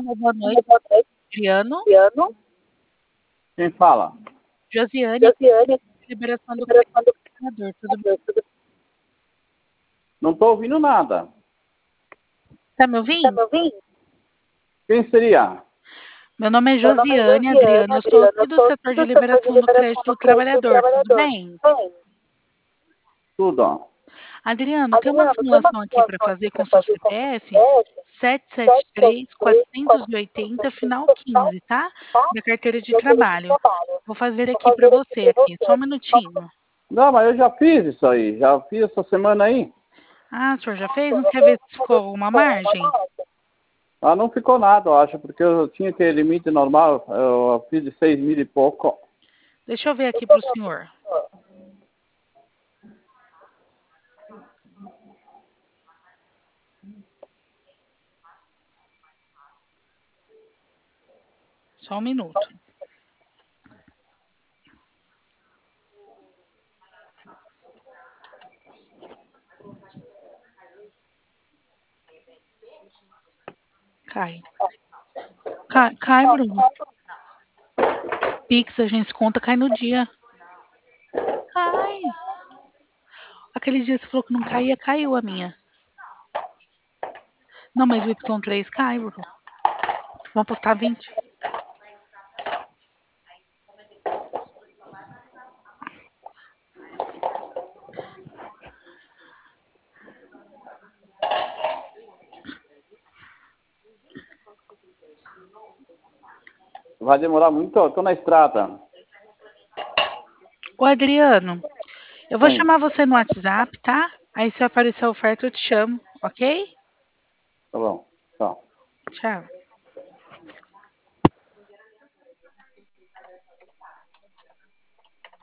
boa noite, Adriano. Quem fala? Josiane, liberação do computador, tudo bem? Não estou ouvindo nada. Tá me ouvindo? Quem seria? Meu nome é Josiane, Adriano. Eu sou aqui do setor de liberação do crédito do trabalhador, tudo bem? Tudo. Adriano, tem uma simulação aqui para fazer com seu CPF 773-480, final 15, tá? Da carteira de trabalho. Vou fazer aqui para você aqui, só um minutinho. Não, mas eu já fiz isso aí. Já fiz essa semana aí. Ah, o senhor já fez? Não quer ver se ficou alguma margem? Ah, não ficou nada, eu acho, porque eu tinha que ter limite normal. Eu fiz de 6 mil e pouco. Deixa eu ver aqui para o senhor. Só um minuto. Cai. Cai, Bruno. Pix, a gente conta, cai no dia. Cai. Aquele dia você falou que não caía, caiu a minha. Não, mas o Y3 cai, Bruno. Vamos apostar 20. Vai demorar muito, eu tô na estrada. Ô, Adriano, eu vou Sim. chamar você no WhatsApp, tá? Aí se aparecer a oferta, eu te chamo, ok? Tá bom. Tchau. Tchau.